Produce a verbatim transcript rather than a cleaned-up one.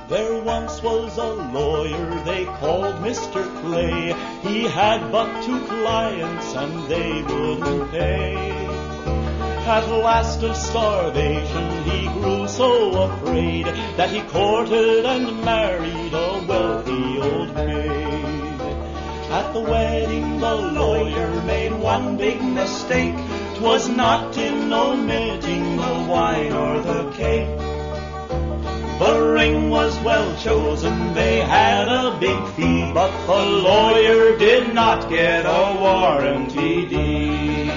There once was a lawyer they called Mister Clay. He had but two clients and they wouldn't pay. At last of starvation he grew so afraid that he courted and married a wealthy old maid. At the wedding the lawyer made one big mistake. 'Twas not in omitting the wine or the cake. The ring was well chosen, they had a big fee, but the lawyer did not get a warranty deed.